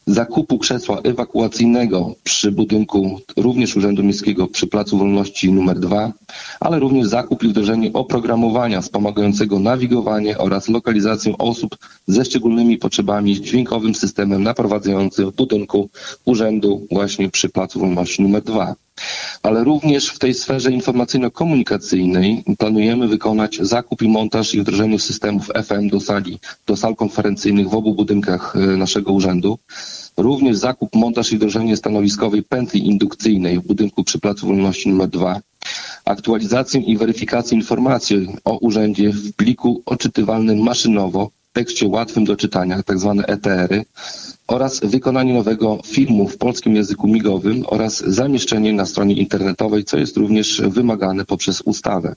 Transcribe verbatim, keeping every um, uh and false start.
zakupu krzesła ewakuacyjnego przy budynku również Urzędu Miejskiego przy Placu Wolności numer dwa, ale również zakup i wdrożenie oprogramowania wspomagającego nawigowanie oraz lokalizację osób ze szczególnymi potrzebami z dźwiękowym systemem naprowadzającym w budynku Urzędu właśnie przy Placu Wolności numer dwa. Ale również w tej sferze informacyjno-komunikacyjnej planujemy wykonać zakup i montaż i wdrożenie systemów F M do sali, do sal konferencyjnych w obu budynkach naszego urzędu. Również zakup, montaż i wdrożenie stanowiskowej pętli indukcyjnej w budynku przy Placu Wolności numer dwa. Aktualizację i weryfikację informacji o urzędzie w pliku odczytywalnym maszynowo, w tekście łatwym do czytania, tzw. E T R-y, oraz wykonanie nowego filmu w polskim języku migowym oraz zamieszczenie na stronie internetowej, co jest również wymagane poprzez ustawę.